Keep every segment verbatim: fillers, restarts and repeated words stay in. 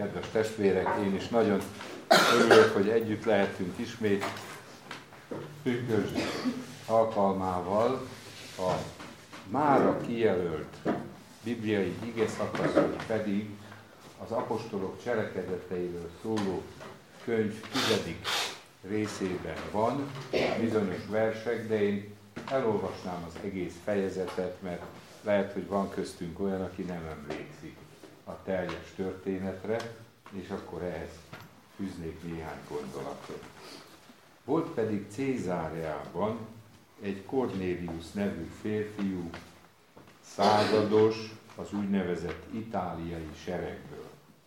Kedves testvérek, én is nagyon örülök, hogy együtt lehetünk ismét pünkösd alkalmával a mára kijelölt bibliai igeszakasz, pedig az apostolok cselekedeteiről szóló könyv tizedik részében van, bizonyos versek, de én elolvasnám az egész fejezetet, mert lehet, hogy van köztünk olyan, aki nem emlékszik a teljes történetre, és akkor ehhez fűznék néhány gondolatot. Volt pedig Cézáreában egy Kornélius nevű férfiú, százados az úgynevezett itáliai seregből.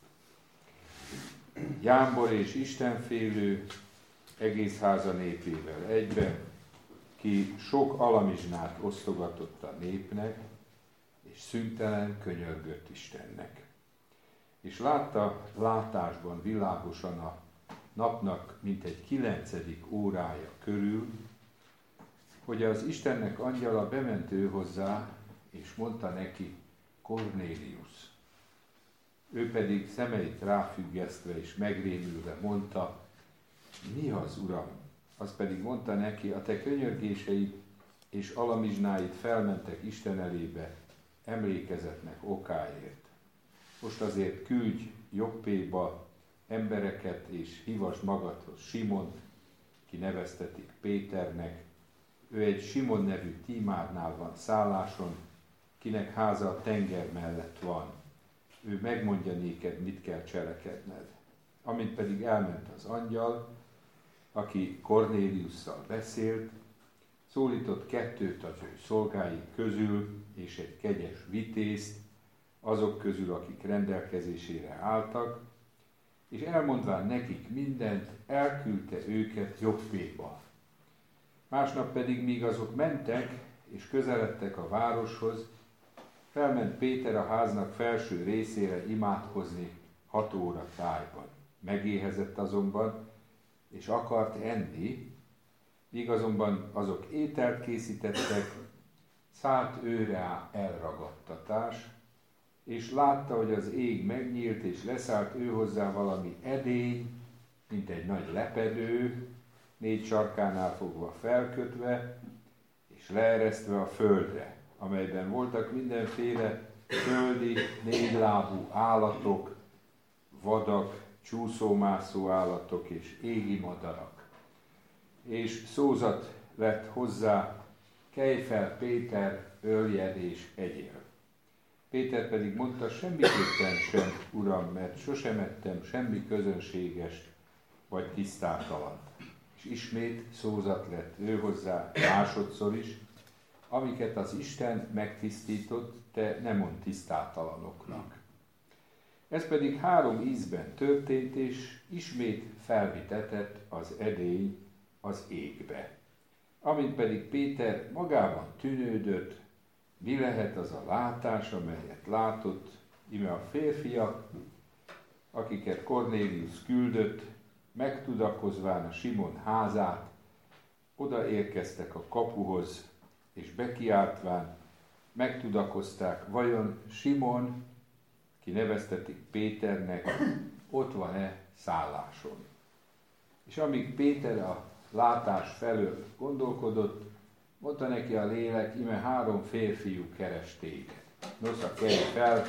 Jámbor és istenfélő, egész háza népével egybe, ki sok alamizsnát osztogatott a népnek, és szüntelen könyörgött Istennek. És látta látásban világosan a napnak mintegy kilencedik órája körül, hogy az Istennek angyala bement ő hozzá, és mondta neki, Kornélius. Ő pedig szemeit ráfüggesztve és megrémülve mondta, mi az, Uram? Az pedig mondta neki, a te könyörgéseid és alamizsnáid felmentek Isten elébe emlékezetnek okáért. Most azért küldj Joppéba embereket, és hívasd magadhoz Simont, ki neveztetik Péternek. Ő egy Simon nevű tímárnál van szálláson, kinek háza a tenger mellett van. Ő megmondja néked, mit kell cselekedned. Amint pedig elment az angyal, aki Kornéliusszal beszélt, szólított kettőt az ő szolgái közül, és egy kegyes vitézt, azok közül, akik rendelkezésére álltak, és elmondván nekik mindent, elküldte őket Joppéba. Másnap pedig, míg azok mentek, és közeledtek a városhoz, felment Péter a háznak felső részére imádkozni hat óra tájban. Megéhezett azonban, és akart enni, míg azonban azok ételt készítettek, szállt őre elragadtatás, és látta, hogy az ég megnyílt, és leszállt ő hozzá valami edény, mint egy nagy lepedő, négy sarkánál fogva felkötve, és leeresztve a földre, amelyben voltak mindenféle földi, négylábú állatok, vadak, csúszómászó állatok és égi madarak. És szózat lett hozzá, kelj fel Péter, öljed és egyél. Péter pedig mondta, semmiképpen sem, Uram, mert sosem ettem semmi közönségest vagy tisztátalant. És ismét szózat lett ő hozzá másodszor is, amiket az Isten megtisztított, te nem mond tisztátalanoknak. Ez pedig három ízben történt, és ismét felvitetett az edény az égbe. Amint pedig Péter magában tűnődött, mi lehet az a látás, amelyet látott, ime a férfiak, akiket Kornélius küldött, megtudakozván a Simon házát, oda érkeztek a kapuhoz, és bekiáltván megtudakozták, vajon Simon, ki neveztetik Péternek, ott van-e szálláson. És amíg Péter a látás felől gondolkodott, mondta neki a lélek, ime három férfiú keres téged. Nosza, kelj fel,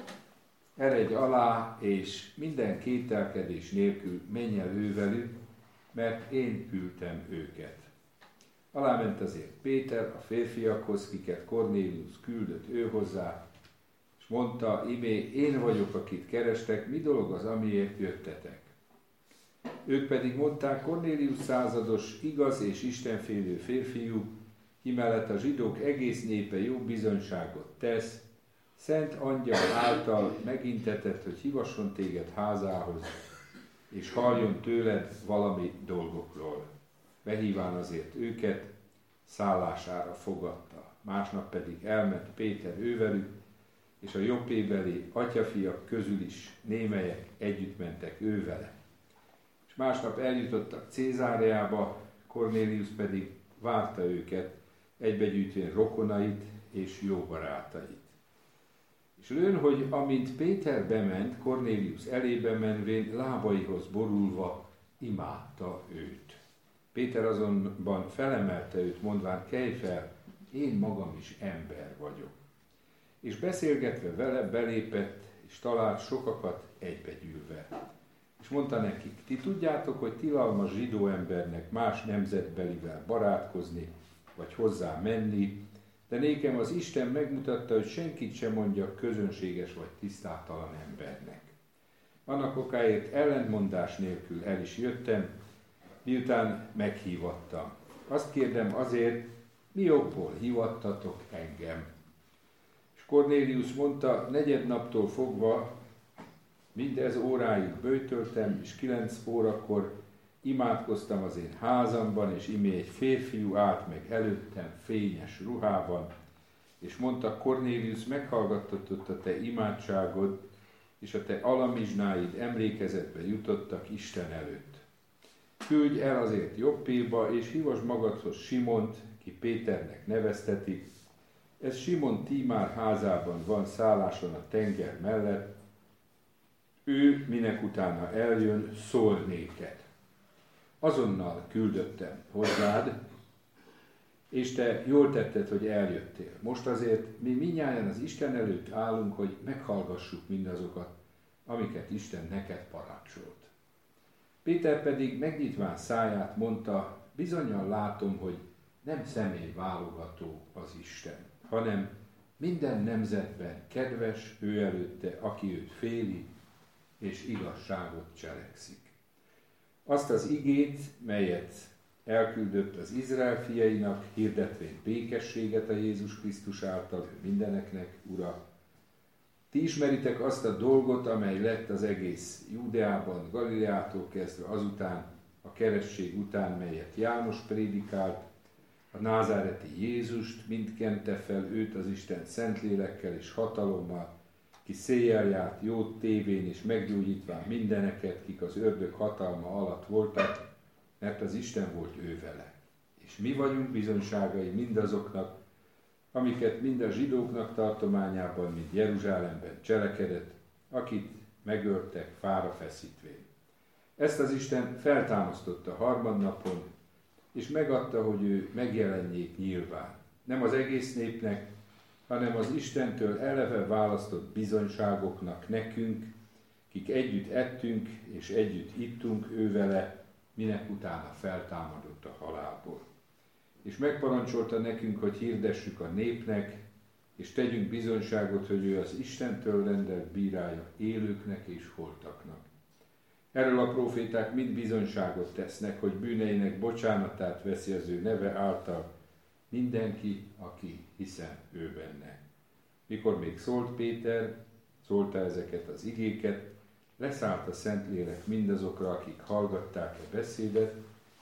eredj alá, és minden kételkedés nélkül menj el ővelük, mert én küldtem őket. Aláment azért Péter a férfiakhoz, kiket Kornélius küldött ő hozzá, és mondta, imé, én vagyok, akit kerestek, mi dolog az, amiért jöttetek? Ők pedig mondták, Kornélius százados, igaz és istenfélő férfiú, ki mellett a zsidók egész népe jó bizonyságot tesz, szent angyal által megintetett, hogy hívasson téged házához, és halljon tőled valami dolgokról. Behíván azért őket, szállására fogadta. Másnap pedig elment Péter ővelük, és a jobbébeli atyafiak közül is némelyek együtt mentek ővele. És másnap eljutottak Cézáreába, Kornélius pedig várta őket, egybegyűjtvén rokonait és jó barátait. És lőn, hogy amint Péter bement, Kornélius elébe menvén, lábaihoz borulva imádta őt. Péter azonban felemelte őt, mondván, kelj fel, én magam is ember vagyok. És beszélgetve vele belépett, és talált sokakat egybegyűlve. És mondta nekik, ti tudjátok, hogy tilalmas zsidó embernek más nemzetbelivel barátkozni, vagy hozzá menni, de nékem az Isten megmutatta, hogy senkit sem mondjak közönséges vagy tisztátalan embernek. Annak okáért ellentmondás nélkül el is jöttem, miután meghívattam. Azt kérdem azért, mi jogból hívattatok engem? És Kornélius mondta, negyednaptól fogva mindez óráig böjtöltem, és kilenc órakor imádkoztam az én házamban, és imé egy férfiú állt meg előttem fényes ruhában, és mondta, Kornélius, meghallgattatott a te imádságod, és a te alamizsnáid emlékezetbe jutottak Isten előtt. Küldj el azért Joppéba, és hívasd magadhoz Simont, ki Péternek neveztetik. Ez Simon Tímár házában van szálláson a tenger mellett. Ő, minek utána eljön, szól néked. Azonnal küldöttem hozzád, és te jól tetted, hogy eljöttél. Most azért mi mindnyájan az Isten előtt állunk, hogy meghallgassuk mindazokat, amiket Isten neked parancsolt. Péter pedig megnyitván száját mondta, bizonnyal látom, hogy nem személy válogató az Isten, hanem minden nemzetben kedves ő előtte, aki őt féli, és igazságot cselekszik. Azt az igét, melyet elküldött az Izrael fiainak, hirdetvén békességet a Jézus Krisztus által, ő mindeneknek Ura. Ti ismeritek azt a dolgot, amely lett az egész Júdeában, Galileától kezdve azután, a keresztség után, melyet János prédikált, a názáreti Jézust, mind kente fel őt az Isten Szentlélekkel és hatalommal, ki széjjel járt jót tévén és meggyógyítván mindeneket, kik az ördög hatalma alatt voltak, mert az Isten volt ő vele. És mi vagyunk bizonyságai mindazoknak, amiket mind a zsidóknak tartományában, mind Jeruzsálemben cselekedett, akit megöltek fára feszítvén. Ezt az Isten feltámasztotta harmadnapon, és megadta, hogy ő megjelenjék nyilván. Nem az egész népnek, hanem az Istentől eleve választott bizonyságoknak nekünk, kik együtt ettünk és együtt ittunk ő vele, minek utána feltámadott a halálból. És megparancsolta nekünk, hogy hirdessük a népnek, és tegyünk bizonyságot, hogy ő az Istentől rendelt bírája élőknek és holtaknak. Erről a próféták mind bizonyságot tesznek, hogy bűneinek bocsánatát veszi az ő neve által mindenki, aki hiszen ő benne. Mikor még szólt Péter, szólta ezeket az igéket, leszállt a Szentlélek mindazokra, akik hallgatták a beszédet,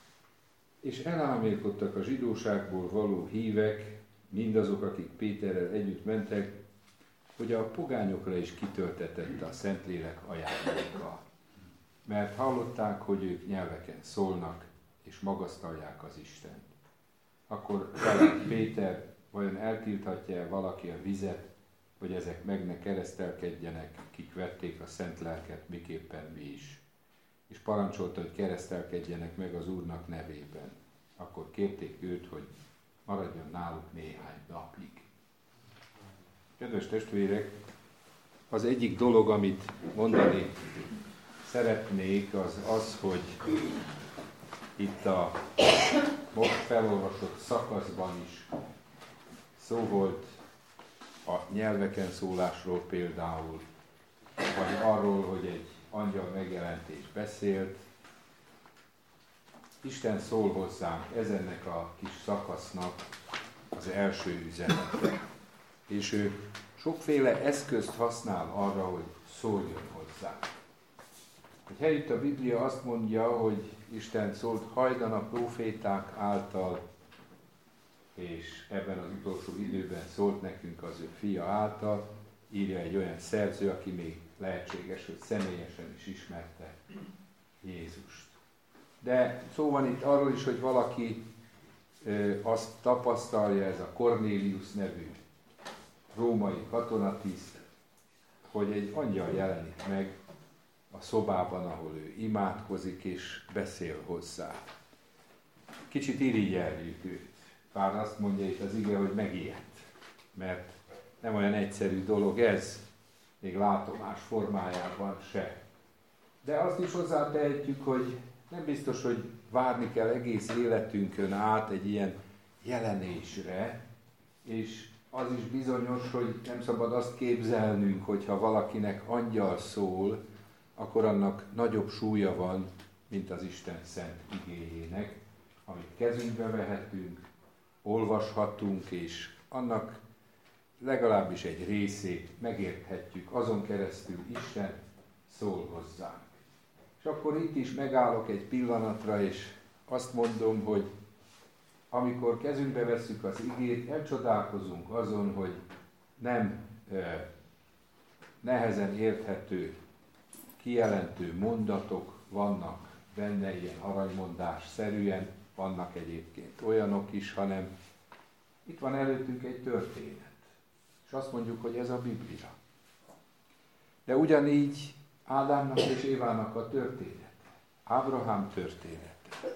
és elálmélkodtak a zsidóságból való hívek, mindazok, akik Péterrel együtt mentek, hogy a pogányokra is kitöltetett a Szentlélek ajándéka. Mert hallották, hogy ők nyelveken szólnak, és magasztalják az Istent. Akkor talán Péter, vajon eltilthatja-e valaki a vizet, hogy ezek meg ne keresztelkedjenek, kik vették a szent lelket, miképpen mi is. És parancsolta, hogy keresztelkedjenek meg az Úrnak nevében. Akkor kérték őt, hogy maradjon náluk néhány napig. Kedves testvérek, az egyik dolog, amit mondani szeretnék, az az, hogy itt a most felolvasott szakaszban is szó volt a nyelveken szólásról például, vagy arról, hogy egy angyal megjelentés beszélt. Isten szól hozzánk ezennek a kis szakasznak az első üzenete. És ő sokféle eszközt használ arra, hogy szóljon hozzánk. Hogy helyütt a Biblia azt mondja, hogy Isten szólt hajdan a próféták által, és ebben az utolsó időben szólt nekünk az ő fia által, írja egy olyan szerző, aki még lehetséges, hogy személyesen is ismerte Jézust. De szó van itt arról is, hogy valaki ö, azt tapasztalja, ez a Kornélius nevű római katonatiszt, hogy egy angyal jelenik meg a szobában, ahol ő imádkozik és beszél hozzá. Kicsit irigyeljük őt. Bár azt mondja itt az ige, hogy megijedt, mert nem olyan egyszerű dolog ez, még látomás formájában se. De azt is hozzátehetjük, hogy nem biztos, hogy várni kell egész életünkön át egy ilyen jelenésre, és az is bizonyos, hogy nem szabad azt képzelnünk, hogyha valakinek angyal szól, akkor annak nagyobb súlya van, mint az Isten szent igéjének, amit kezünkbe vehetünk, olvashatunk, és annak legalábbis egy részét megérthetjük, azon keresztül Isten szól hozzánk. És akkor itt is megállok egy pillanatra, és azt mondom, hogy amikor kezünkbe vesszük az igét, elcsodálkozunk azon, hogy nem eh, nehezen érthető, kijelentő mondatok vannak benne, ilyen aranymondás-szerűen, vannak egyébként olyanok is, hanem itt van előttünk egy történet. És azt mondjuk, hogy ez a Biblia. De ugyanígy Ádámnak és Évának a története, Ábrahám története,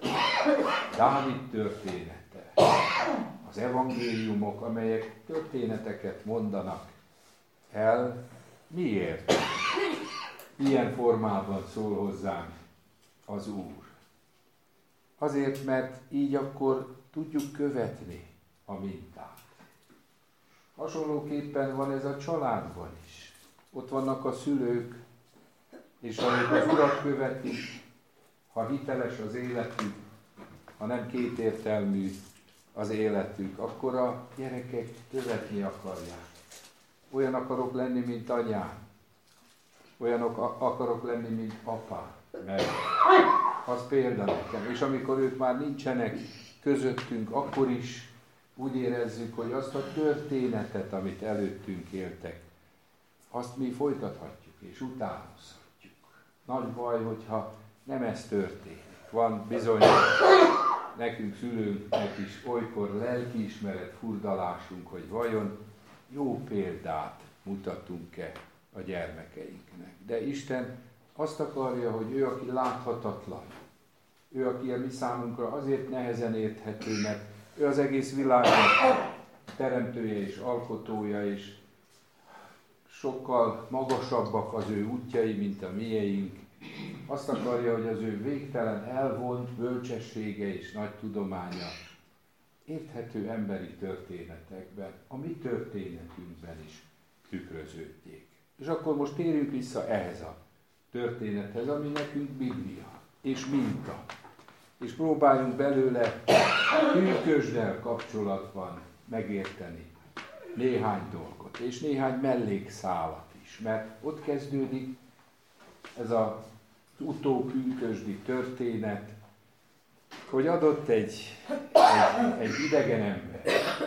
Dávid története, az evangéliumok, amelyek történeteket mondanak el, miért? Ilyen formában szól hozzánk az Úr. Azért, mert így akkor tudjuk követni a mintát. Hasonlóképpen van ez a családban is. Ott vannak a szülők, és amikor az Urat követik, ha hiteles az életük, ha nem kétértelmű az életük, akkor a gyerekek követni akarják. Olyan akarok lenni, mint anyám. Olyanok akarok lenni, mint apám. Mert az példa nekem. És amikor ők már nincsenek közöttünk, akkor is úgy érezzük, hogy azt a történetet, amit előttünk éltek, azt mi folytathatjuk és utánozhatjuk. Nagy baj, hogyha nem ez történik. Van bizony nekünk szülőnknek is olykor lelkiismeret furdalásunk, hogy vajon jó példát mutatunk-e a gyermekeinknek. De Isten azt akarja, hogy ő, aki láthatatlan, ő, aki a mi számunkra azért nehezen érthető, mert ő az egész világnak teremtője és alkotója, és sokkal magasabbak az ő útjai, mint a mieink. Azt akarja, hogy az ő végtelen elvont bölcsessége és nagy tudománya érthető emberi történetekben, a mi történetünkben is tükröződjék. És akkor most térjünk vissza ehhez a történethez, ami nekünk Biblia és minta. És próbáljunk belőle hűkösdel kapcsolatban megérteni néhány dolgot, és néhány mellékszálat is, mert ott kezdődik ez az utópünkösdi történet, hogy adott egy, egy, egy idegen ember,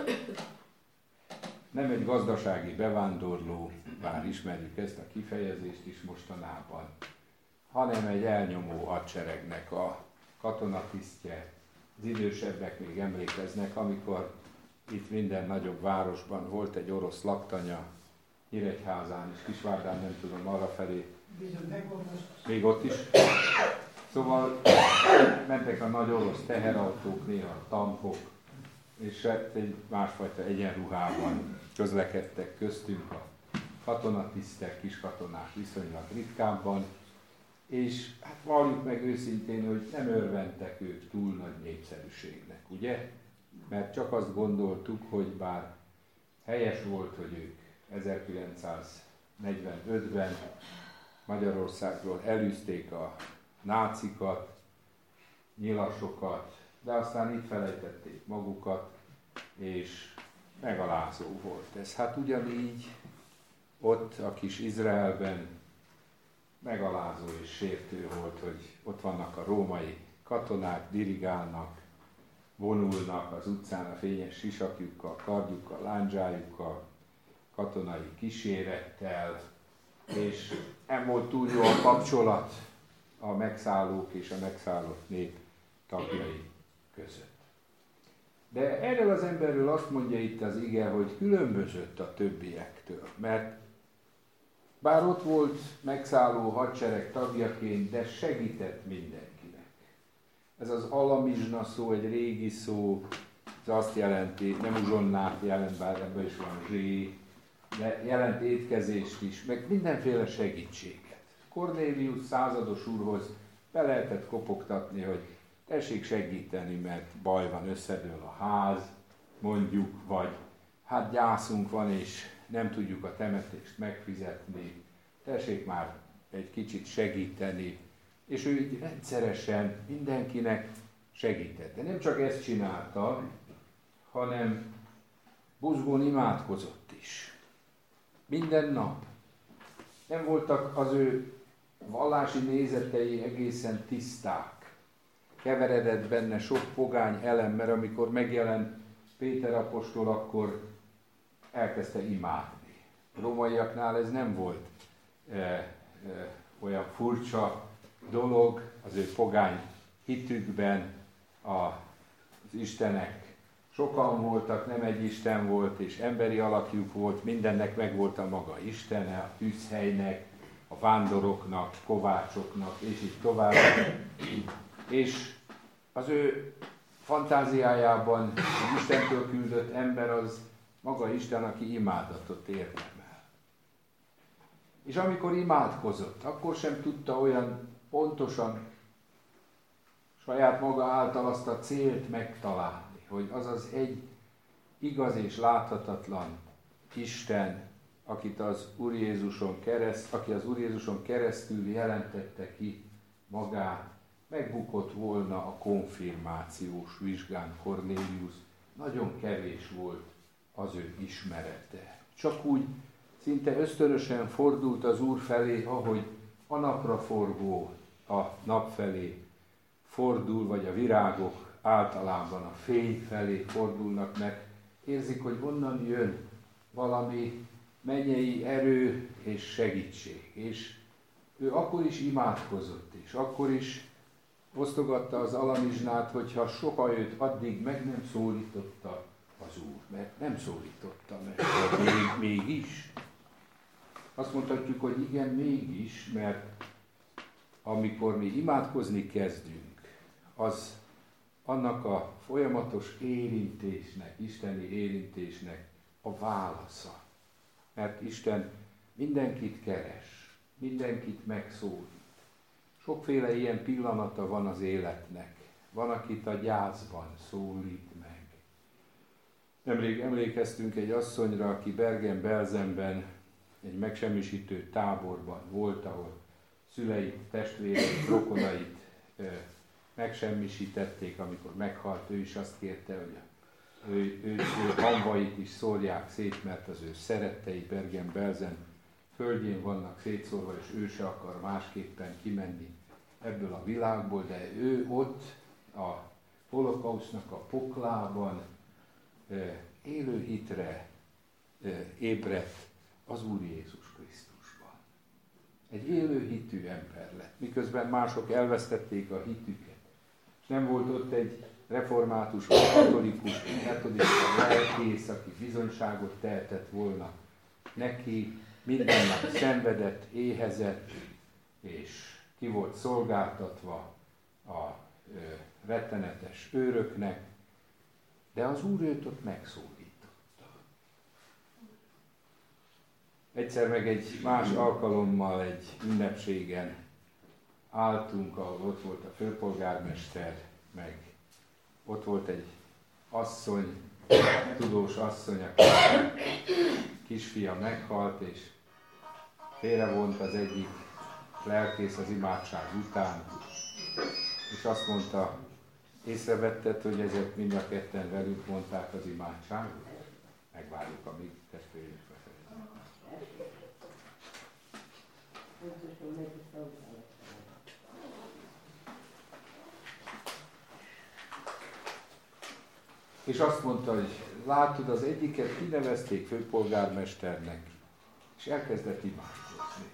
nem egy gazdasági bevándorló, bár ismerjük ezt a kifejezést is mostanában, hanem egy elnyomó hadseregnek a katonatisztje. Az idősebbek még emlékeznek, amikor itt minden nagyobb városban volt egy orosz laktanya, Nyíregyházán és Kisvárdán, nem tudom, arrafelé. Még ott is. Szóval mentek a nagy orosz teherautók, néha tankok, és egy másfajta egyenruhában közlekedtek köztünk a katonatisztek, kiskatonák viszonylag ritkábban, és hát valljuk meg őszintén, hogy nem örventek ők túl nagy népszerűségnek, ugye? Mert csak azt gondoltuk, hogy bár helyes volt, hogy ők ezerkilencszáznegyvenötben Magyarországról elűzték a nácikat, nyilasokat, de aztán itt felejtették magukat, és megalázó volt ez. Hát ugyanígy ott a kis Izraelben megalázó és sértő volt, hogy ott vannak a római katonák, dirigálnak, vonulnak az utcán a fényes sisakjukkal, kardjukkal, lándzsájukkal, katonai kísérettel, és nem volt túl jó a kapcsolat a megszállók és a megszállott nép tagjai között. De erről az emberről azt mondja itt az ige, hogy különbözött a többiektől, mert Bár ott volt megszálló hadsereg tagjaként, de segített mindenkinek. Ez az alamizsna szó egy régi szó, ez azt jelenti, nem uzsonnát jelent, bár ebben is van zsé, de jelent étkezést is, meg mindenféle segítséget. Kornélius százados úrhoz be lehetett kopogtatni, hogy tessék segíteni, mert baj van, összedől a ház, mondjuk, vagy hát gyászunk van, és nem tudjuk a temetést megfizetni, tessék már egy kicsit segíteni, és ő így rendszeresen mindenkinek segített. De nem csak ezt csinálta, hanem buzgón imádkozott is. Minden nap. Nem voltak az ő vallási nézetei egészen tiszták. Keveredett benne sok pogány elem, mert amikor megjelent Péter apostol, akkor elkezdte imádni. A rómaiaknál ez nem volt e, e, olyan furcsa dolog, az ő pogány hitükben a, az istenek sokan voltak, nem egy isten volt, és emberi alakjuk volt, mindennek megvolt a maga istene, a tűzhelynek, a vándoroknak, kovácsoknak, és így tovább. És az ő fantáziájában az Istentől küldött ember az maga Isten, aki imádatot érdemel. És amikor imádkozott, akkor sem tudta olyan pontosan saját maga által azt a célt megtalálni, hogy az az egy igaz és láthatatlan Isten, akit az Úr Jézuson kereszt, aki az Úr Jézuson keresztül jelentette ki magát, megbukott volna a konfirmációs vizsgán Kornélius, nagyon kevés volt az ő ismerete. Csak úgy szinte ösztönösen fordult az Úr felé, ahogy a napraforgó a nap felé fordul, vagy a virágok általában a fény felé fordulnak, mert érzik, hogy onnan jön valami mennyei erő és segítség. És ő akkor is imádkozott, és akkor is osztogatta az alamizsnát, hogyha soha őt addig meg nem szólította az Úr, mert nem szólította meg, még, mégis. Azt mondhatjuk, hogy igen, mégis, mert amikor mi imádkozni kezdünk, az annak a folyamatos érintésnek, isteni érintésnek a válasza. Mert Isten mindenkit keres, mindenkit megszólít. Sokféle ilyen pillanata van az életnek. Van, akit a gyászban szólít meg. Nemrég emlékeztünk egy asszonyra, aki Bergen-Belsenben egy megsemmisítő táborban volt, ahol szüleit, testvéreit, rokonait megsemmisítették, amikor meghalt, ő is azt kérte, hogy ő, ő, ő hamvait is szórják szét, mert az ő szerettei Bergen-Belsen földjén vannak szétszórva, és ő se akar másképpen kimenni ebből a világból, de ő ott a holokausznak a poklában élő hitre ébredt az Úr Jézus Krisztusban. Egy élő hitű ember lett, miközben mások elvesztették a hitüket. És nem volt ott egy református, vagy katolikus, metodista lelkész, aki bizonyságot tehetett volna. Neki minden nap szenvedett, éhezett, és ki volt szolgáltatva a ö, rettenetes őröknek, de az Úr őt ott megszólította. Egyszer meg egy más alkalommal egy ünnepségen álltunk, ahol ott volt a főpolgármester, meg ott volt egy asszony, tudós asszony, aki kisfia meghalt, és félrevont az egyik lelkész az imádság után, és azt mondta, észrevetted, hogy ezek mind a ketten velünk mondták az imádságot? Megvárjuk, amíg testvérünk befejezik. És azt mondta, hogy látod, az egyiket kinevezték főpolgármesternek, és elkezdett imádkozni.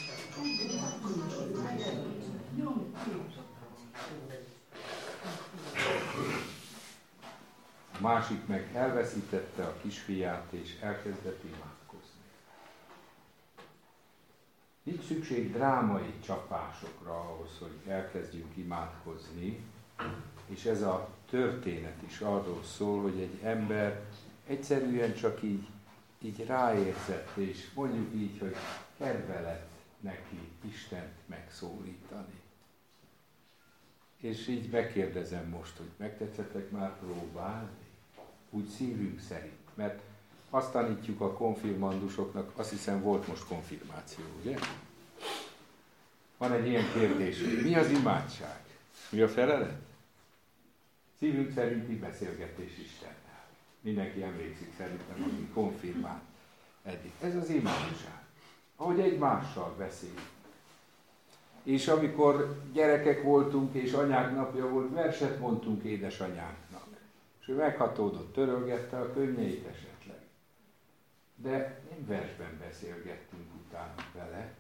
A másik meg elveszítette a kisfiát, és elkezdett imádkozni. szükség drámai csapásokra ahhoz, hogy elkezdjünk imádkozni, és ez a történet is arról szól, hogy egy ember egyszerűen csak így, így ráérzett, és mondjuk így, hogy kedve lett neki Istent megszólítani. És így megkérdezem most, hogy megtetszettek már próbálni? Úgy szívünk szerint. Mert azt tanítjuk a konfirmandusoknak, azt hiszem volt most konfirmáció, ugye? Van egy ilyen kérdés, mi az imádság? Mi a felelet? Szívünk szerinti beszélgetés Istennel. Mindenki emlékszik szerintem, aki konfirmált eddig. Ez az imádság. Ahogy egymással beszélünk. És amikor gyerekek voltunk, és anyák napja volt, verset mondtunk édesanyánknak. És ő meghatódott, törölgette a könnyeit esetleg. De nem versben beszélgettünk utána vele.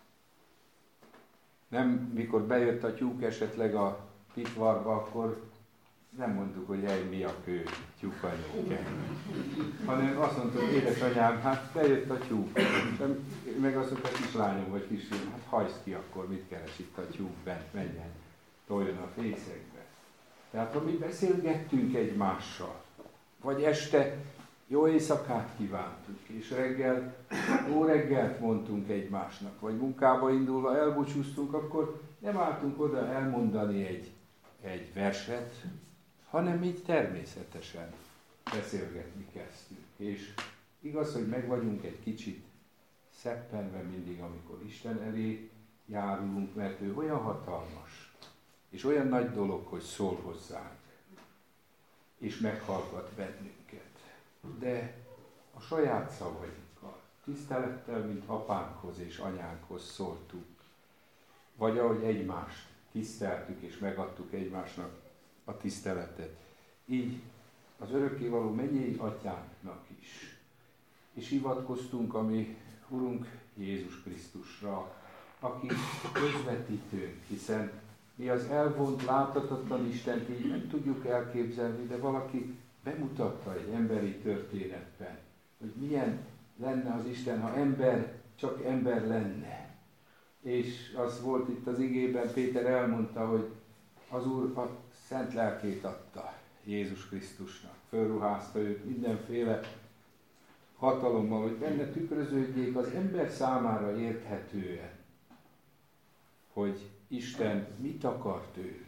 Nem, mikor bejött a tyúk esetleg a pitvarba, akkor nem mondtuk, hogy ej, mi a kő, tyúkanyóke. Hanem azt mondtuk, hogy édesanyám, hát bejött a tyúk. Meg azt mondta, kislányom vagy kisfiam, hát hajsz ki akkor, mit keres itt a tyúk bent, menjen, toljon a fészekbe. Tehát ha mi beszélgettünk egymással, vagy este jó éjszakát kívántuk, és reggel jó reggelt mondtunk egymásnak, vagy munkába indulva elbúcsúztunk, akkor nem álltunk oda elmondani egy, egy verset, hanem így természetesen beszélgetni kezdtünk. És igaz, hogy meg vagyunk egy kicsit szeppenve mindig, amikor Isten elé járulunk, mert ő olyan hatalmas, és olyan nagy dolog, hogy szól hozzánk, és meghallgat bennünket. De a saját szavainkkal, tisztelettel, mint apánkhoz és anyánkhoz szóltuk, vagy ahogy egymást tiszteltük és megadtuk egymásnak a tiszteletet. Így az örökkévaló mennyei atyánknak is. És hivatkoztunk a mi Urunk Jézus Krisztusra, aki közvetítőnk, hiszen mi az elvont, láthatatlan Istent így nem tudjuk elképzelni, de valaki bemutatta egy emberi történetben, hogy milyen lenne az Isten, ha ember csak ember lenne. És az volt itt az igében, Péter elmondta, hogy az Úr a Szent Lelkét adta Jézus Krisztusnak, fölruházta őt mindenféle hatalommal, hogy benne tükröződjék az ember számára érthetően, hogy Isten mit akar tőlük.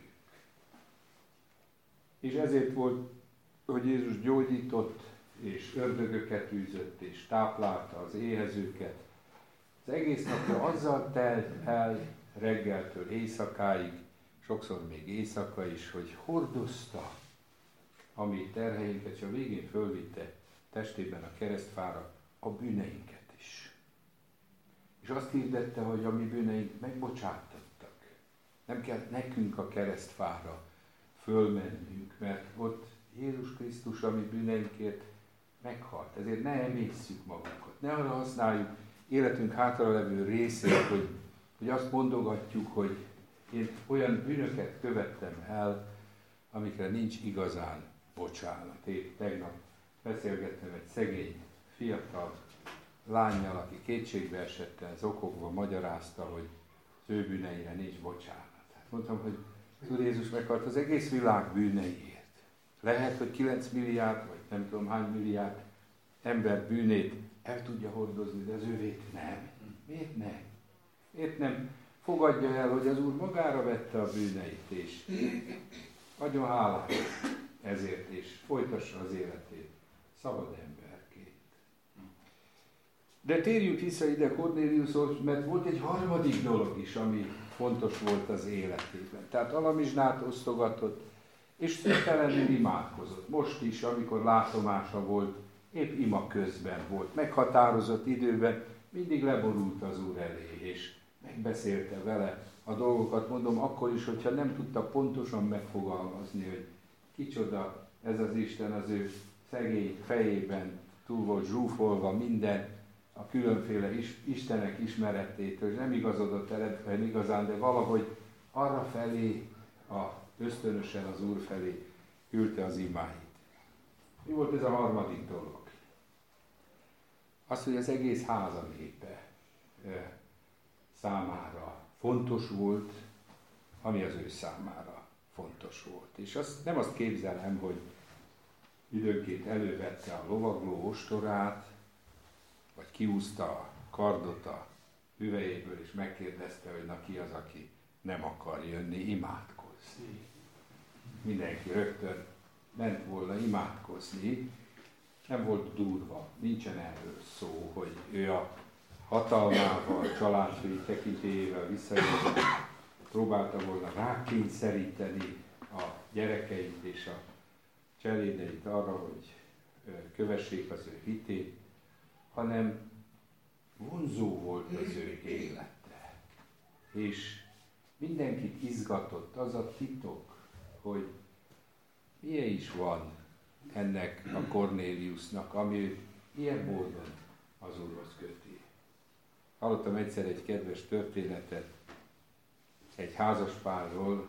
És ezért volt, hogy Jézus gyógyított, és ördögöket űzött, és táplálta az éhezőket. Az egész napja azzal telt el reggeltől éjszakáig, sokszor még éjszaka is, hogy hordozta a mi terheinket, és a végén fölvitte testében a keresztfára a bűneinket is. És azt hirdette, hogy a mi bűneink megbocsáttattak. Nem kell nekünk a keresztfára fölmennünk, mert ott Jézus Krisztus a mi bűneinkért meghalt. Ezért ne emészszük magunkat. Ne arra használjuk életünk hátralevő részét, hogy, hogy azt mondogatjuk, hogy én olyan bűnöket követtem el, amikre nincs igazán bocsánat. Én tegnap beszélgettem egy szegény, fiatal lánnyal, aki kétségbe esetten, zokogva magyarázta, hogy az ő bűneire nincs bocsánat. Hát mondtam, hogy az Úr Jézus meghalt az egész világ bűneiért. Lehet, hogy kilenc milliárd, vagy nem tudom hány milliárd ember bűnét el tudja hordozni, de az ővét nem. Miért nem? Miért nem fogadja el, hogy az Úr magára vette a bűneit, és nagyon hálás ezért, és folytassa az életét szabad emberként. De térjünk vissza ide Kornéliushoz, mert volt egy harmadik dolog is, ami fontos volt az életében. Tehát alamizsnát osztogatott, és szüntelenül imádkozott. Most is, amikor látomása volt, épp ima közben volt. Meghatározott időben mindig leborult az Úr elé, és megbeszélte vele a dolgokat. Mondom, akkor is, hogyha nem tudta pontosan megfogalmazni, hogy kicsoda ez az Isten, az ő szegény fejében túl volt zsúfolva minden a különféle is, istenek ismeretétől, és nem igazodott el igazán, de valahogy arra felé, a, ösztönösen az Úr felé küldte az imáit. Mi volt ez a harmadik dolog? Az, hogy az egész háza népe számára fontos volt, ami az ő számára fontos volt. És azt, nem azt képzelem, hogy időnként elővette a lovagló ostorát, vagy kiúzta a kardot a hüvelyéből, és megkérdezte, hogy na ki az, aki nem akar jönni imádkozni. Mindenki rögtön ment volna imádkozni, nem volt durva, nincsen erről szó, hogy ő a hatalmával, családfői tekintélyével visszajött, próbálta volna rákényszeríteni a gyerekeit és a cselédeit arra, hogy kövessék az ő hitét, hanem vonzó volt az ő élete. És mindenkit izgatott az a titok, hogy milyen is van ennek a Kornéliusnak, ami őt ilyen módon az Úrhoz köti. Hallottam egyszer egy kedves történetet egy házaspárról,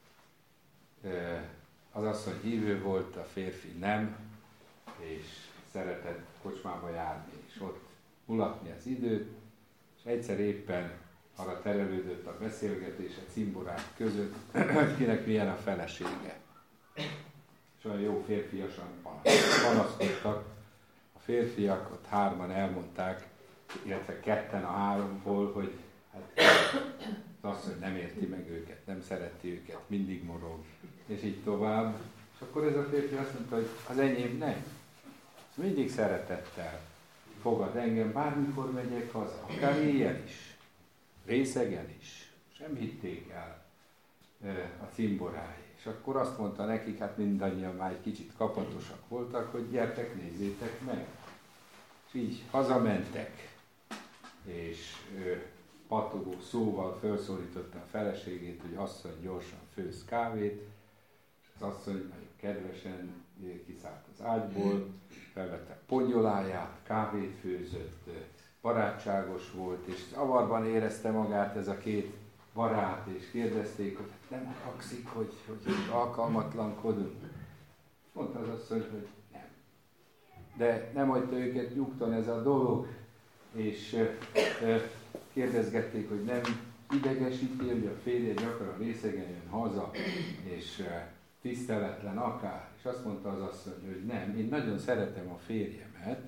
az asszony hívő volt, a férfi nem, és szeretett kocsmába járni, és ott mulatni az időt, és egyszer éppen arra terelődött a beszélgetés a cimborák között, hogy kinek milyen a felesége. És olyan jó férfiasan panaszkodtak. A férfiak ott hárman elmondták, illetve ketten a háromból, hogy hát az asszony nem érti meg őket, nem szereti őket, mindig morog, és így tovább. És akkor ez a férfi azt mondta, hogy az enyém nem. Mindig szeretettel fogad engem, bármikor megyek haza, akár éjjel is, részegen is. Sem hitték el a cimborái. És akkor azt mondta nekik, hát mindannyian már egy kicsit kapatosak voltak, hogy gyertek, nézzétek meg. És így hazamentek, és pattogó szóval felszólította a feleségét, hogy asszony gyorsan főz kávét, és az asszony nagyon kedvesen kiszállt az ágyból, felvette pongyoláját, kávét főzött, barátságos volt, és zavarban érezte magát ez a két barát, és kérdezték, hogy nem haragszik, hogy, hogy alkalmatlankodunk. Mondta az asszony, hogy nem. De nem hagyta őket nyugton ez a dolog, és kérdezgették, hogy nem idegesíti, hogy a férje gyakran részegen jön haza, és tiszteletlen akár. És azt mondta az asszony, hogy nem, én nagyon szeretem a férjemet,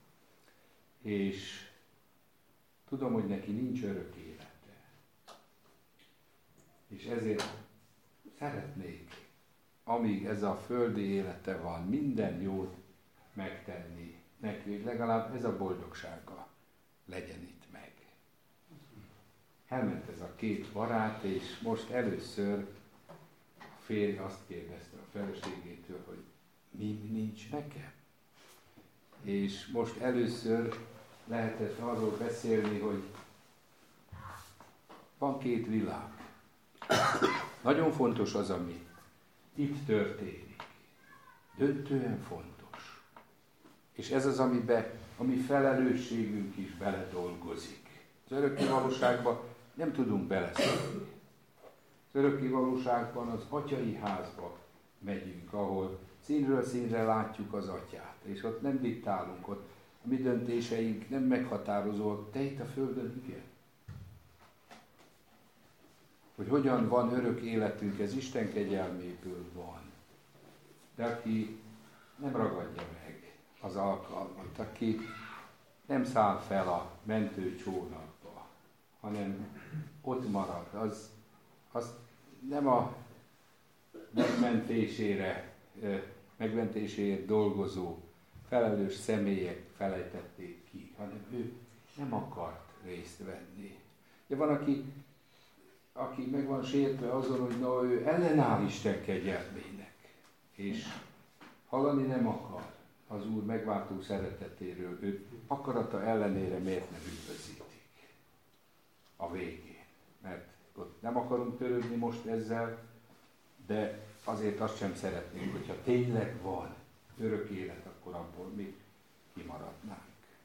és tudom, hogy neki nincs örök élete. És ezért szeretnék, amíg ez a földi élete van, minden jót megtenni neki, hogy legalább ez a boldogsága legyen itt meg. Elment ez a két barát, és most először a férj azt kérdezte a feleségétől, hogy mi nincs nekem? És most először lehetett arról beszélni, hogy van két világ. Nagyon fontos az, ami itt történik. Döntően fontos. És ez az, amiben a mi felelősségünk is beledolgozik. Az örökké valóságban nem tudunk beleszólni. Az örökké valóságban az atyai házba megyünk, ahol színről színre látjuk az atyát, és ott nem diktálunk, ott a mi döntéseink nem meghatározóak, de itt a földön igen. Hogy hogyan van örök életünk, ez Isten kegyelméből van. De aki nem ragadja meg az alkalmat, aki nem száll fel a mentőcsónakba, hanem ott marad, az, az nem a megmentésére, megmentéséért dolgozó felelős személyek felejtették ki, hanem ő nem akart részt venni. De van, aki, aki meg van sértve azon, hogy na, ő ellenáll Isten kegyelmének, és hallani nem akar az Úr megváltó szeretetéről, ő akarata ellenére miért nem üdvözítik a végén. Mert ott nem akarunk törődni most ezzel, de azért azt sem szeretnénk, hogyha tényleg van örök élet, akkor abból mi kimaradnánk.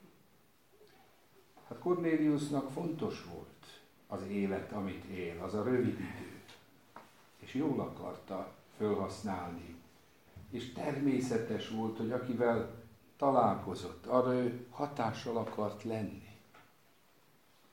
Hát Kornéliusnak fontos volt az élet, amit él, az a rövid idő. És jól akarta felhasználni. És természetes volt, hogy akivel találkozott, arra ő hatással akart lenni.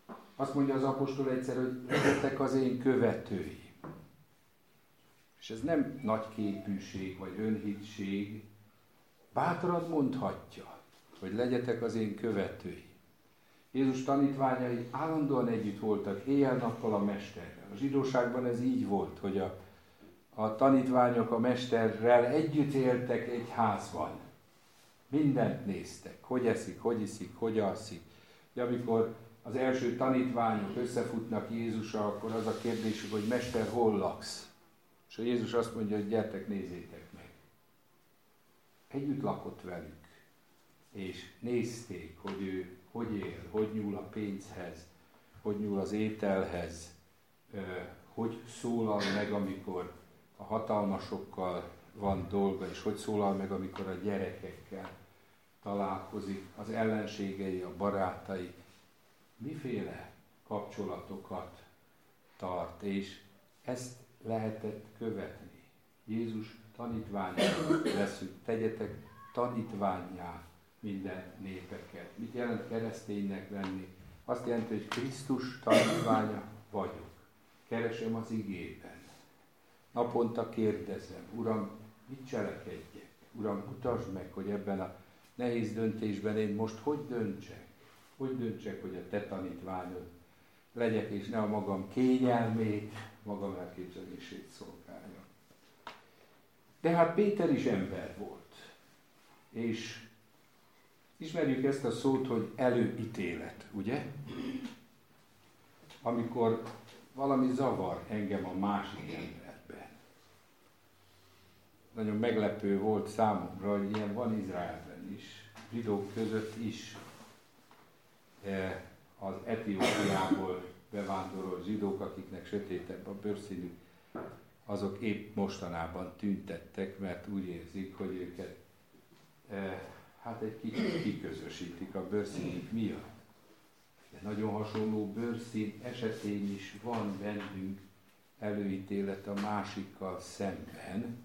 Azt mondja az apostol egyszer, hogy legyetek az én követőim. És ez nem nagy képűség vagy önhittség. Bátran mondhatja, hogy legyetek az én követőim. Jézus tanítványai állandóan együtt voltak, éjjel-nappal a mesterrel. A zsidóságban ez így volt, hogy a, a tanítványok a mesterrel együtt éltek egy házban. Mindent néztek, hogy eszik, hogy iszik, hogy alszik. De amikor az első tanítványok összefutnak Jézussal, akkor az a kérdésük, hogy mester, hol laksz? És a Jézus azt mondja, hogy gyertek, nézzétek meg. Együtt lakott velük, és nézték, hogy ő hogy él, hogy nyúl a pénzhez, hogy nyúl az ételhez, hogy szólal meg, amikor a hatalmasokkal van dolga, és hogy szólal meg, amikor a gyerekekkel találkozik, az ellenségei, a barátai, miféle kapcsolatokat tart, és ezt lehetett követni. Jézus tanítványá leszünk, tegyetek tanítvánnyá minden népeket. Mit jelent kereszténynek lenni? Azt jelenti, hogy Krisztus tanítványa vagyok. Keresem az igében. Naponta kérdezem, Uram, mit cselekedjek? Uram, mutasd meg, hogy ebben a nehéz döntésben én most hogy döntsek? Hogy döntsek, hogy a te tanítványod legyek, és ne a magam kényelmét, magam elképzelését szolgáljam. De hát Péter is ember volt. És ismerjük ezt a szót, hogy előítélet, ugye? Amikor valami zavar engem a másik emberben. Nagyon meglepő volt számomra, hogy ilyen van Izraelben is, zsidók között is. Az Etiópiából bevándorolt zsidók, akiknek sötétebb a bőrszínük, azok épp mostanában tüntettek, mert úgy érzik, hogy őket hát egy kicsit kiközösítik a bőrszínük miatt. De nagyon hasonló bőrszín esetén is van bennünk előítélet a másikkal szemben,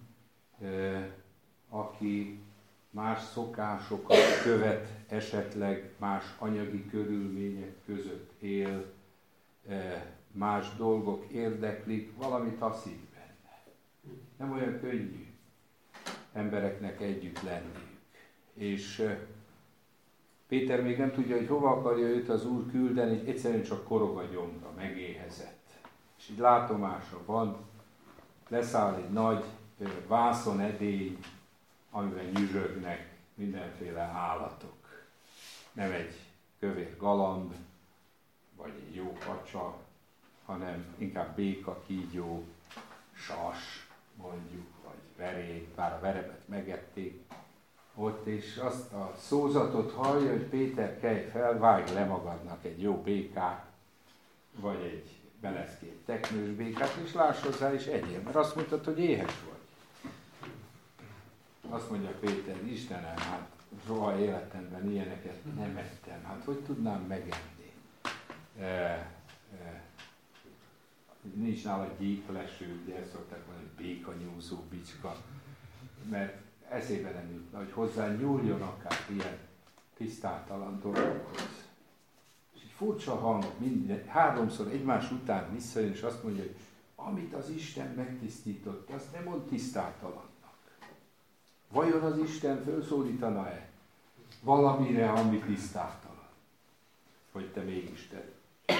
aki más szokásokat követ, esetleg más anyagi körülmények között él, más dolgok érdeklik, valamit taszít benne. Nem olyan könnyű embereknek együtt lenniük. És Péter még nem tudja, hogy hova akarja őt az Úr küldeni, egyszerűen csak korog a gyomra, megéhezett. És így látomása van, leszáll egy nagy vászonedény, amiben nyüzsögnek mindenféle állatok. Nem egy kövér galamb, vagy egy jó kacsa, hanem inkább béka, kígyó, sas, mondjuk, vagy verék, bár a verebet megették ott, és azt a szózatot hallja, hogy Péter, kelj fel, vágj le magadnak egy jó békát, vagy egy beleszkét teknős békát, és láss hozzá, és egyél, mert azt mondtad, hogy éhes vagy. Azt mondja Péter, Istenem, hát soha életemben ilyeneket nem ettem, hát hogy tudnám megenni? E, e, nincs nála gyíkleső, ugye ezt szokták mondani, hogy békanyúzó bicska, mert eszébe nem jutna, hogy hozzá nyúljon akár ilyen tisztátalan dolgokhoz. És egy furcsa hang minden, háromszor egymás után visszajön, és azt mondja, hogy amit az Isten megtisztított, azt nem mond tisztátalannak. Vajon az Isten felszólítana-e valamire, ami tisztátalan? Hogy te mégis te.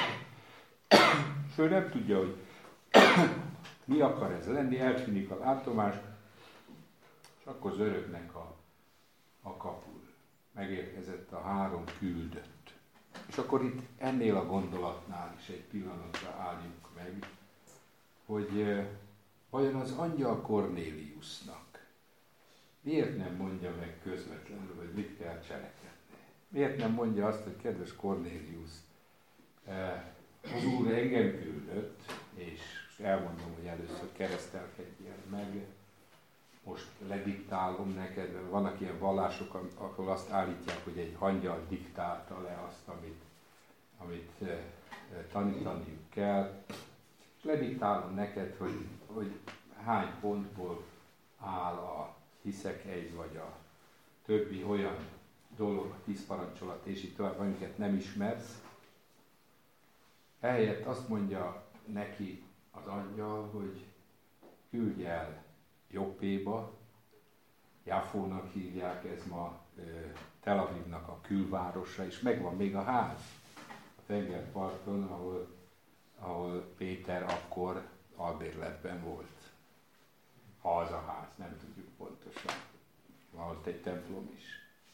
És ő nem tudja, hogy mi akar ez lenni, eltűnik a látomás, és akkor zörögnek a, a kapun. Megérkezett a három küldött. És akkor itt ennél a gondolatnál is egy pillanatra álljunk meg, hogy vajon az angyal Kornéliusnak miért nem mondja meg közvetlenül, hogy mit kell cselekedni? Miért nem mondja azt, hogy kedves Kornélius, az Úr engem küldött, és elmondom, hogy először keresztelkedjél meg, most lediktálom neked, mert vannak ilyen vallások, ahol azt állítják, hogy egy angyal diktálta le azt, amit, amit tanítaniuk kell, és lediktálom neked, hogy, hogy hány pontból áll a hiszek egy, vagy a többi olyan dolog, a tíz parancsolat, és így tovább, amiket nem ismersz. Ehelyett azt mondja neki az angyal, hogy küldj el Joppéba, Jáfónak hívják, ez ma Tel Avivnak a külvárosa, és megvan még a ház a tengerparton, ahol, ahol Péter akkor albérletben volt. Ha az a ház, nem tudjuk pontosan. Van ott egy templom is.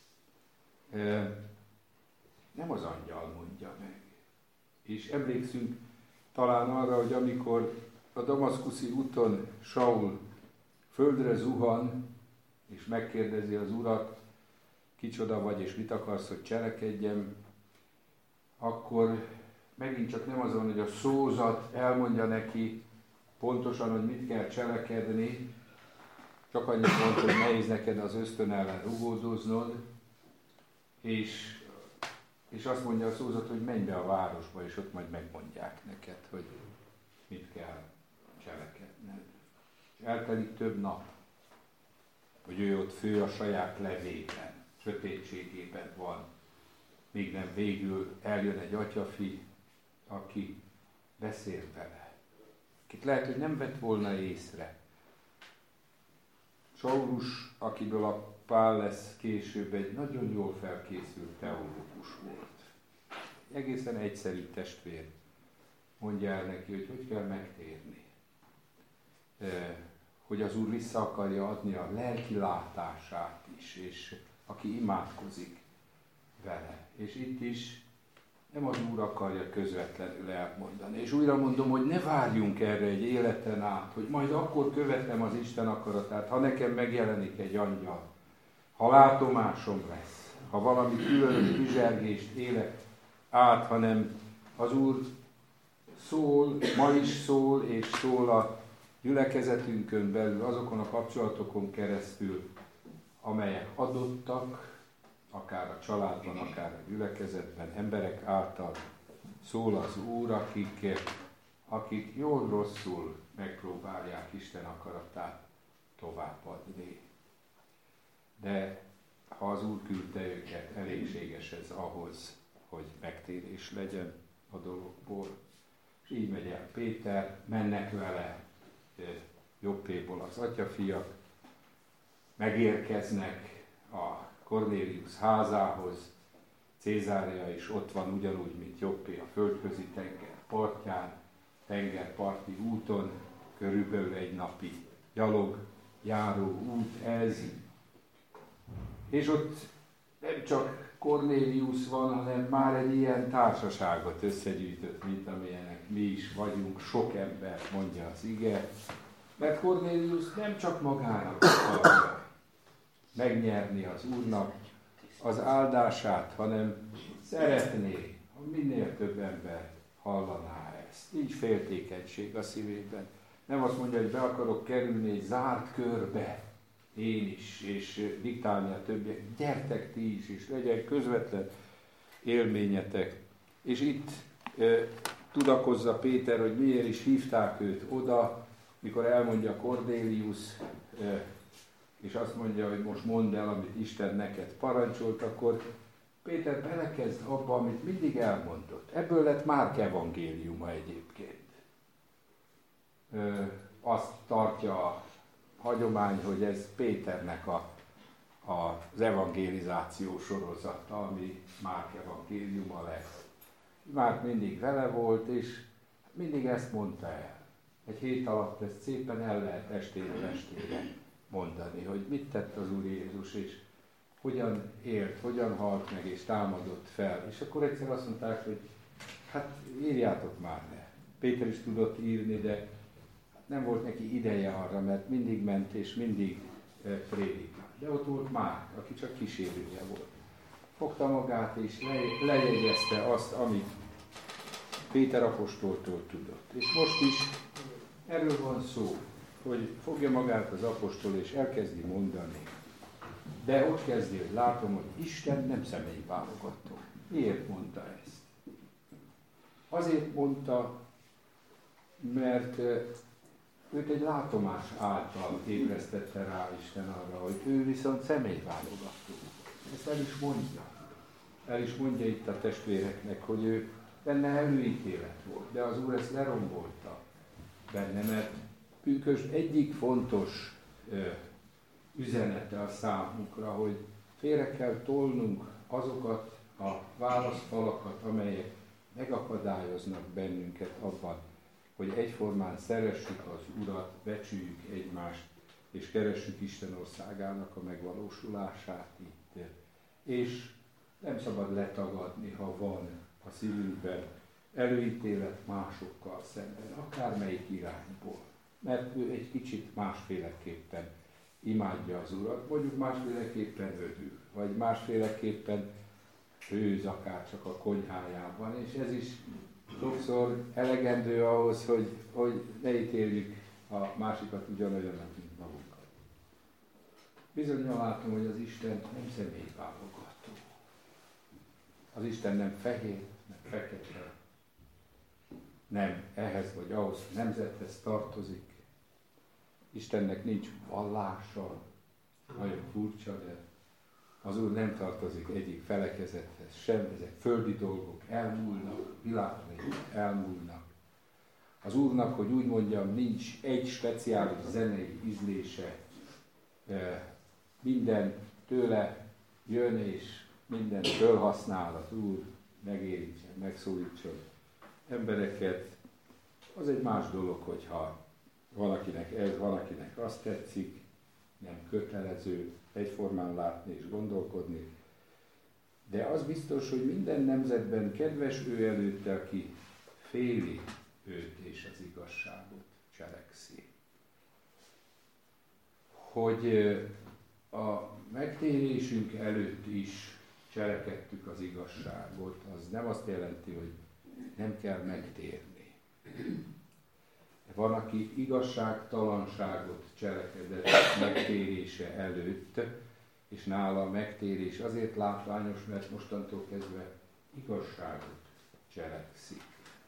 Nem az angyal mondja meg. És emlékszünk talán arra, hogy amikor a damaszkuszi úton Saul földre zuhan, és megkérdezi az urat, kicsoda vagy, és mit akarsz, hogy cselekedjem, akkor megint csak nem azon, hogy a szózat elmondja neki pontosan, hogy mit kell cselekedni, csak annyit mond, hogy nehéz neked az ösztön ellen rugódoznod, és, és azt mondja a szózat, hogy menj be a városba, és ott majd megmondják neked, hogy mit kell cselekedned. És eltelik több nap, hogy ő ott fő a saját levében, sötétségében van, míg nem végül eljön egy atyafi, aki beszél vele, akit lehet, hogy nem vett volna észre. Saulus, akiből a Pál lesz később, egy nagyon jól felkészült teológus volt. Egészen egyszerű testvér mondja el neki, hogy hogy kell megtérni. Hogy az Úr vissza akarja adni a lelki látását is, és aki imádkozik vele. És itt is nem az Úr akarja közvetlenül elmondani. És újra mondom, hogy ne várjunk erre egy életen át, hogy majd akkor követem az Isten akaratát, ha nekem megjelenik egy angyal, ha látomásom lesz, ha valami különös bizsergést élek át, hanem az Úr szól, ma is szól, és szól a gyülekezetünkön belül, azokon a kapcsolatokon keresztül, amelyek adottak, akár a családban, akár a gyülekezetben, emberek által szól az Úr, akik, akik jól-rosszul megpróbálják Isten akaratát továbbadni. De ha az Úr küldte őket, elégséges ez ahhoz, hogy megtérés legyen a dologból. És így megy el Péter, mennek vele Joppéból az atyafiak, megérkeznek a Kornélius házához, Cézárea is ott van ugyanúgy, mint Joppé a földközi tenger partján, tengerparti úton, körülbelül egy napi gyalog járó út ez. És ott nem csak Kornélius van, hanem már egy ilyen társaságot összegyűjtött, mint amilyenek mi is vagyunk, sok ember, mondja az ige. Mert Kornélius nem csak magának akarja megnyerni az Úrnak az áldását, hanem szeretné, ha minél több ember hallaná ezt. Nincs féltékenység a szívében. Nem azt mondja, hogy be akarok kerülni egy zárt körbe, én is, és diktálni a többiek. Gyertek ti is, és legyen közvetlen élményetek. És itt e, tudakozza Péter, hogy miért is hívták őt oda, mikor elmondja Kornélius, e, és azt mondja, hogy most mondd el, amit Isten neked parancsolt, akkor Péter belekezd abba, amit mindig elmondott. Ebből lett Márk evangéliuma egyébként. E, azt tartja a hagyomány, hogy ez Péternek a, a, az evangélizáció sorozata, ami Márk evangéliuma lesz. Márk mindig vele volt, és mindig ezt mondta el. Egy hét alatt ezt szépen el lehet estéről estére mondani, hogy mit tett az Úr Jézus, és hogyan élt, hogyan halt meg, és támadott fel. És akkor egyszer azt mondták, hogy hát írjátok már le. Péter is tudott írni, de nem volt neki ideje arra, mert mindig ment és mindig prédikál. De ott volt Márk, aki csak kísérője volt. Fogta magát és le, lejegyezte azt, amit Péter apostoltól tudott. És most is erről van szó, hogy fogja magát az apostol és elkezdi mondani. De ott kezdi, hogy látom, hogy Isten nem személyválogató. Miért mondta ezt? Azért mondta, mert őt egy látomás által ébresztette rá Isten arra, hogy ő viszont személyválogató. Ezt el is mondja. El is mondja itt a testvéreknek, hogy ő benne előítélet volt, de az Úr ezt lerombolta benne, mert pünkösd egyik fontos ö, üzenete a számunkra, hogy félre kell tolnunk azokat a válaszfalakat, amelyek megakadályoznak bennünket abban, hogy egyformán szeressük az Urat, becsüljük egymást, és keressük Isten országának a megvalósulását itt. És nem szabad letagadni, ha van a szívünkben előítélet másokkal szemben, akármelyik irányból. Mert ő egy kicsit másféleképpen imádja az Urat, mondjuk másféleképpen ödül, vagy másféleképpen főz akár csak a konyhájában, és ez is sokszor elegendő ahhoz, hogy, hogy ne ítéljük a másikat ugyanolyannak, mint magunkat. Bizonyan látom, hogy az Isten nem személyválogató. Az Isten nem fehér, nem fekete, nem ehhez vagy ahhoz nemzethez tartozik. Istennek nincs vallása, nagyon furcsa, de az Úr nem tartozik egyik felekezethez sem, ezek földi dolgok, elmúlnak, világlények elmúlnak. Az Úrnak, hogy úgy mondjam, nincs egy speciális zenei ízlése, minden tőle jön, és mindent fölhasznál az Úr, megérítsen, megszólítson embereket. Az egy más dolog, hogyha valakinek ez, valakinek azt tetszik, nem kötelező egyformán látni és gondolkodni. De az biztos, hogy minden nemzetben kedves ő előtte, aki féli őt és az igazságot cselekszi. Hogy a megtérésünk előtt is cselekedtük az igazságot, az nem azt jelenti, hogy nem kell megtérni. Van, aki igazságtalanságot cselekedett megtérése előtt, és nála a megtérés azért látványos, mert mostantól kezdve igazságot cselekszik.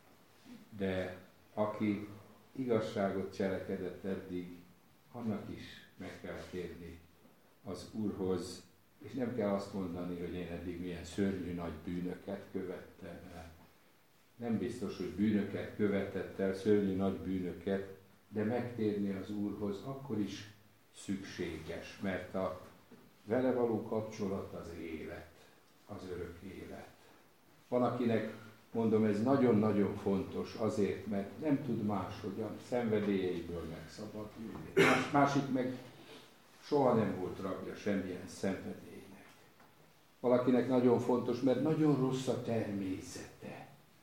De aki igazságot cselekedett eddig, annak is meg kell térni az Úrhoz, és nem kell azt mondani, hogy én eddig milyen szörnyű nagy bűnöket követtem el. Nem biztos, hogy bűnöket követett el, szörnyű nagy bűnöket, de megtérni az Úrhoz akkor is szükséges, mert a vele való kapcsolat az élet, az örök élet. Van, akinek, mondom, ez nagyon-nagyon fontos azért, mert nem tud máshogyan szenvedélyeiből megszabadulni. Más, másik meg soha nem volt rabja semmilyen szenvedélynek. Valakinek nagyon fontos, mert nagyon rossz a természete.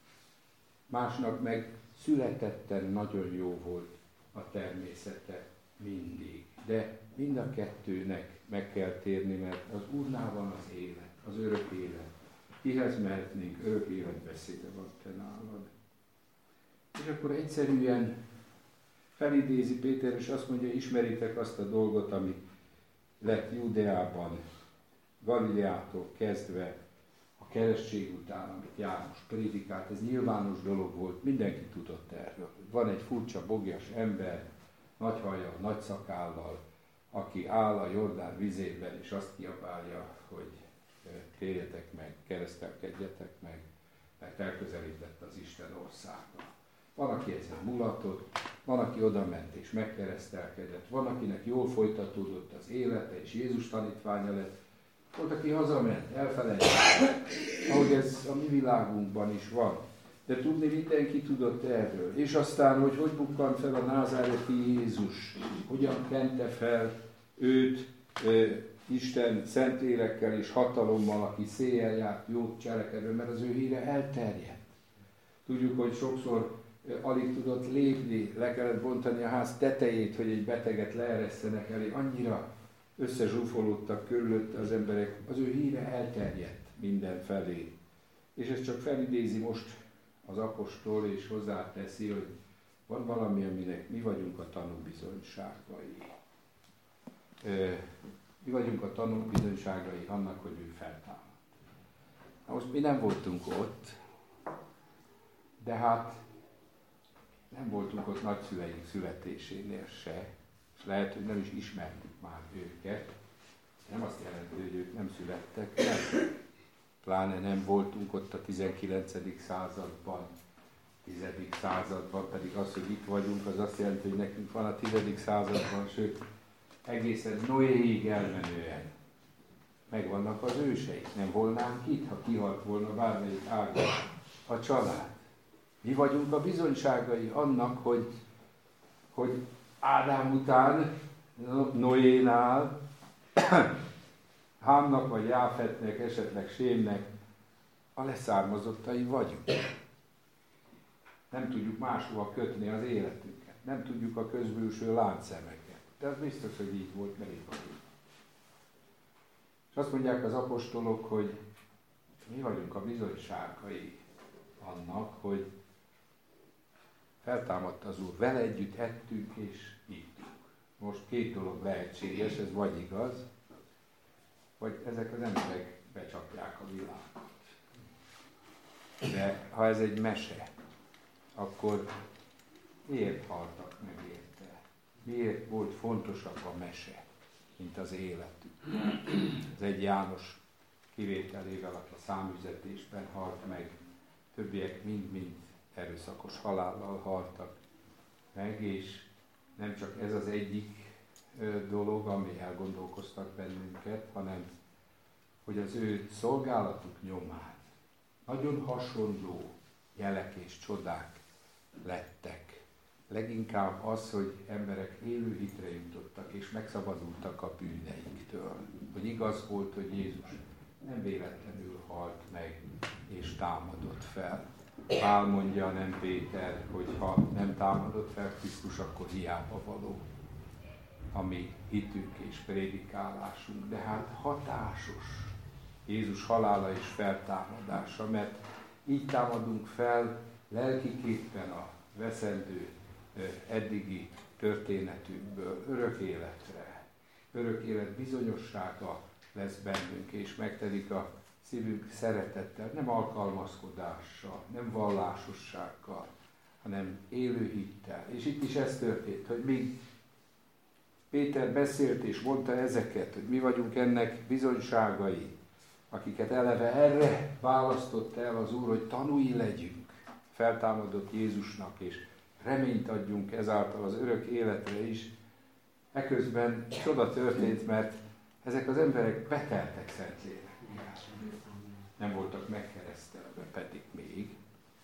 Másnak meg születetten nagyon jó volt a természete mindig. De mind a kettőnek meg kell térni, mert az Úrnál van az élet, az örök élet. Kihez mehetnénk, örök életbeszéde van te nálad. És akkor egyszerűen felidézi Péter, és azt mondja, ismeritek azt a dolgot, ami lett Judeában, Galileától kezdve, a keresztség után, amit János prédikált, ez nyilvános dolog volt, mindenki tudott erről. Van egy furcsa, bogyas ember, nagy hajjal, nagy szakállal, aki áll a Jordán vizében, és azt kiabálja, hogy térjetek meg, keresztelkedjetek meg, mert elközelített az Isten országa. Van, aki ezen mulatott, van, aki oda ment és megkeresztelkedett, van, akinek jól folytatódott az élete, és Jézus tanítványa lett, volt, aki hazament, elfelejtett, ahogy ez a mi világunkban is van. De tudni mindenki tudott erről. És aztán, hogy hogy bukkant fel a názáreti Jézus, hogyan kente fel őt e, Isten szentlélekkel és hatalommal, aki széjjel járt, jót cselekedő, mert az ő híre elterjedt. Tudjuk, hogy sokszor alig tudott lépni, le kellett bontani a ház tetejét, hogy egy beteget leeresszenek elé. Annyira összezsúfolódtak körülötte az emberek, az ő híre elterjedt mindenfelé. És ez csak felidézi most az apostol, és hozzáteszi, hogy van valami, aminek mi vagyunk a tanúbizonyságai. Mi vagyunk a tanúbizonyságai annak, hogy ő feltámad. Na most mi nem voltunk ott, de hát nem voltunk ott nagyszüleink születésénél se, és lehet, hogy nem is ismertük már őket. Nem azt jelenti, hogy ők nem születtek, nem. pláne nem voltunk ott a tizenkilencedik században, tizedik században, pedig az, hogy itt vagyunk, az azt jelenti, hogy nekünk van a tizedik században, sőt, egészen Noéig elmenően megvannak az őseik. Nem volnánk itt, ha kihalt volna bármelyik ágon a család. Mi vagyunk a bizonyságai annak, hogy, hogy Ádám után, Noénál, Hámnak vagy Jáfetnek, esetleg Sémnek a leszármazottai vagyunk. Nem tudjuk máshova kötni az életünket. Nem tudjuk a közbülső láncszemeket. De az biztos, hogy így volt, mert így vagyunk. És azt mondják az apostolok, hogy mi vagyunk a bizonyságai annak, hogy feltámadt az Úr. Vele együtt ettünk és ittunk. Most két dolog lehetséges, ez vagy igaz, vagy ezek az emberek becsapják a világot. De ha ez egy mese, akkor miért haltak meg érte? Miért volt fontosabb a mese, mint az életük? Az egy János kivételével, aki számüzetésben halt meg, többiek mind-mind erőszakos halállal haltak meg, és nem csak ez az egyik dolog, ami elgondolkoztat bennünket, hanem hogy az ő szolgálatuk nyomán nagyon hasonló jelek és csodák lettek. Leginkább az, hogy emberek élő hitre jutottak és megszabadultak a bűneiktől. Hogy igaz volt, hogy Jézus nem véletlenül halt meg és támadott fel. Pál mondja, nem Péter, hogy ha nem támadott fel Krisztus, akkor hiába való a mi hitünk és prédikálásunk. De hát hatásos Jézus halála és feltámadása, mert így támadunk fel lelkiképpen a veszendő eddigi történetünkből örök életre. Örök élet bizonyossága lesz bennünk, és megtelik a szívünk szeretettel, nem alkalmazkodással, nem vallásossággal, hanem élő hittel. És itt is ez történt, hogy míg Péter beszélt és mondta ezeket, hogy mi vagyunk ennek bizonyságai, akiket eleve erre választott el az Úr, hogy tanúi legyünk feltámadott Jézusnak, és reményt adjunk ezáltal az örök életre is. Eközben csoda történt, mert ezek az emberek beteltek Szentlélekkel. Nem voltak megkeresztelve, pedig még.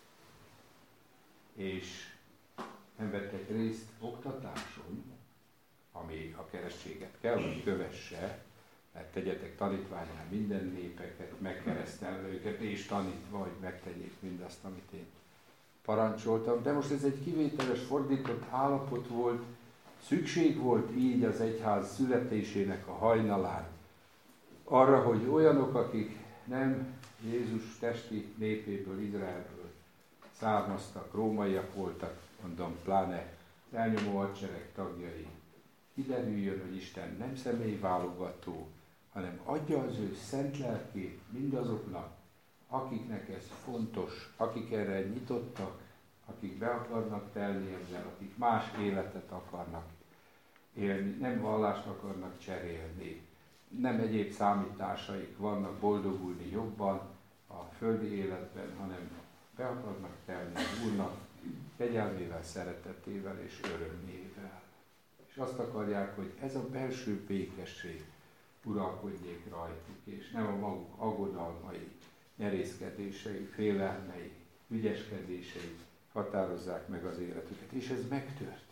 És nem vettek részt oktatáson, ami a keresztséget kell, hogy kövesse, mert tegyetek tanítvánnyá minden népeket, megkeresztelve őket, és tanítva, hogy megtegyék mindazt, amit én parancsoltam. De most ez egy kivételes, fordított állapot volt, szükség volt így az egyház születésének a hajnalán arra, hogy olyanok, akik nem Jézus testi népéből, Izraelből származtak, rómaiak voltak, mondom, pláne elnyomó hadsereg tagjai, kiderüljön, hogy Isten nem személyválogató, hanem adja az ő szent lelkét mindazoknak, akiknek ez fontos, akik erre nyitottak, akik be akarnak telni ezzel, akik más életet akarnak élni, nem vallást akarnak cserélni, nem egyéb számításaik vannak boldogulni jobban a földi életben, hanem be akarnak telni az Úrnak kegyelmével, szeretetével és örömével. És azt akarják, hogy ez a belső békesség uralkodjék rajtuk, és nem a maguk aggodalmai, nyerészkedései, félelmei, ügyeskedései határozzák meg az életüket. És ez megtörtént.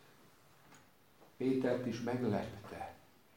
Pétert is meglepte,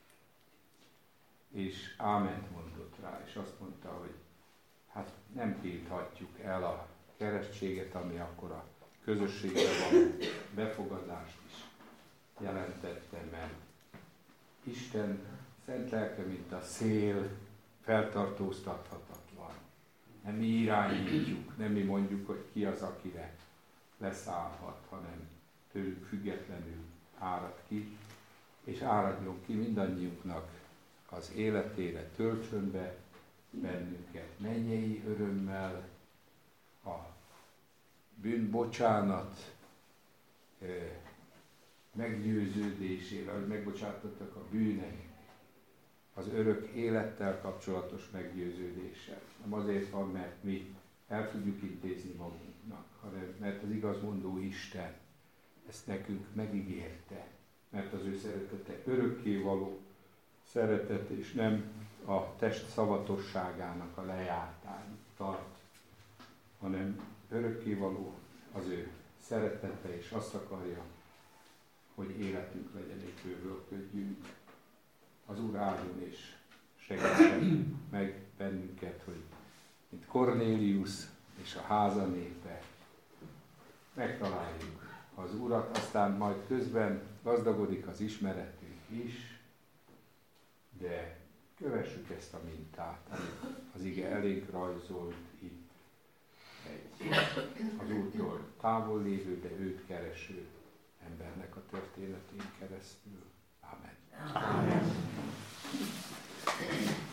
és áment mondott rá, és azt mondta, hogy hát nem tilthatjuk el a keresztséget, ami akkor a közösségbe való befogadást is jelentette, mert Isten szent lelke, mint a szél, feltartóztathatatlan. Nem mi irányítjuk, nem mi mondjuk, hogy ki az, akire leszállhat, hanem tőlük függetlenül árad ki, és áradjon ki mindannyiunknak az életére, töltsön be bennünket mennyei örömmel, a bűnbocsánat meggyőződésével, hogy megbocsátottak a bűnek, az örök élettel kapcsolatos meggyőződéssel. Nem azért van, mert mi el tudjuk intézni magunknak, hanem mert az igazmondó Isten ezt nekünk megígérte, mert az ő szeretete örökkévaló szeretet, és nem a test szavatosságának a lejártán tart, hanem örökkévaló az ő szeretete, és azt akarja, hogy életünk legyen, és bővölködjünk. Az Úr áldjon és segítsen meg bennünket, hogy mint Kornélius és a háza népe megtaláljuk az Urat, aztán majd közben gazdagodik az ismeretünk is, de kövessük ezt a mintát, amit az ige elénk rajzolt itt egy az Úrtól távol lévő, de őt kereső embernek a történetén keresztül. Amen. Amen.